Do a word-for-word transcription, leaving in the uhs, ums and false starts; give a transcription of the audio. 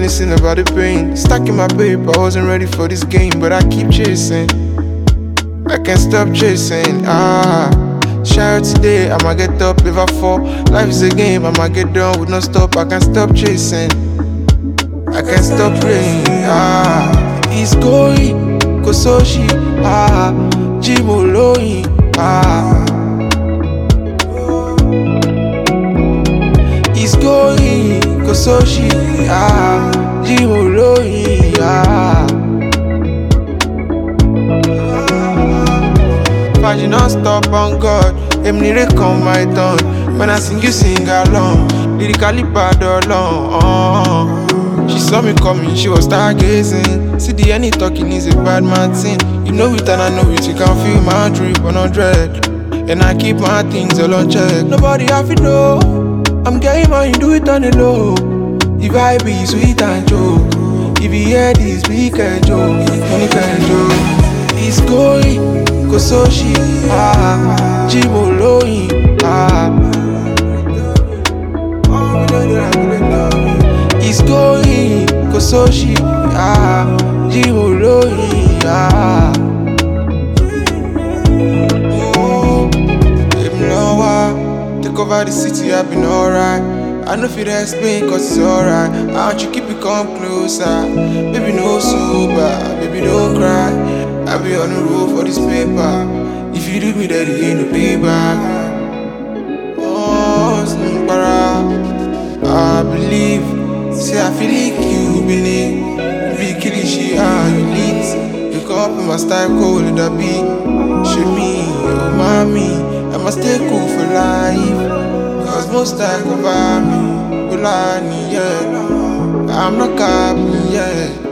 reminiscing about the pain. Stuck in my paper, I wasn't ready for this game, but I keep chasing. I can't stop chasing. Ah, shout today, I'ma get up if I fall. Life is a game, I'ma get done with no stop. I can't stop chasing. I can't stop praying. Ah, it's going, Kososhi. Ah, Jimoloyi. Ah, it's going, Kososhi. Ah, Jimoloyi. Ah. Faji non-stop on God, Emily come my turn. When I sing you sing along, lyrically bad along. uh. She saw me coming, she was stargazing. See the any talking is a bad man thing. You know it and I know it, you can feel my drip on a dread. And I keep my things all on check. Nobody have to know, I'm getting mine, do it on the low. The vibe is sweet and joke. If you hear this, we can joke, money can joke. It's going, Kososhi, ah, Jimoloyi, ah. It's going, Kososhi, ah, Jimoloyi, ah. Oh, baby, no, I take over the city, I've been alright. I know if you explain, cause it's alright. I want you keep it come closer. Baby, no sober, baby, don't cry. I'll be on the road for this paper. If you do me that, it ain't no payback. Oh, Snumbara, I believe. Say I feel like you believe. Be killing shit, how you lit. You come up in my style, cold in the beat. Show me, oh mommy, I must stay cool for life. Cause most time cover me, but I need, yeah. I'm not copy, yeah.